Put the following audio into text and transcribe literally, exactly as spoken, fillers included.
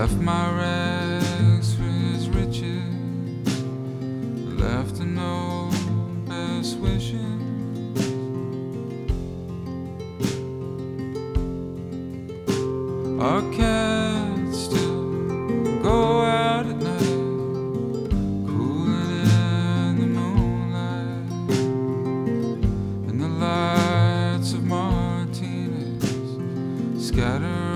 left my rags for his riches, left to no best wishes. Our cats still go out at night, cooling in the moonlight, and the lights of martinis scatter